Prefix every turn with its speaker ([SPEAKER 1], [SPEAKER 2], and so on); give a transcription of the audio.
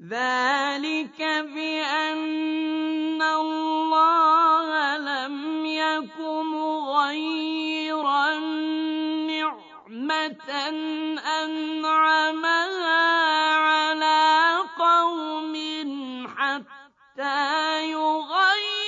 [SPEAKER 1] ذَٰلِكَ بِأَنَّ اللَّهَ لَمْ يَكُ مُغَيِّرًا نِّعْمَةً أَنْعَمَهَا عَلَىٰ قَوْمٍ حَتَّىٰ يُغَيِّرُوا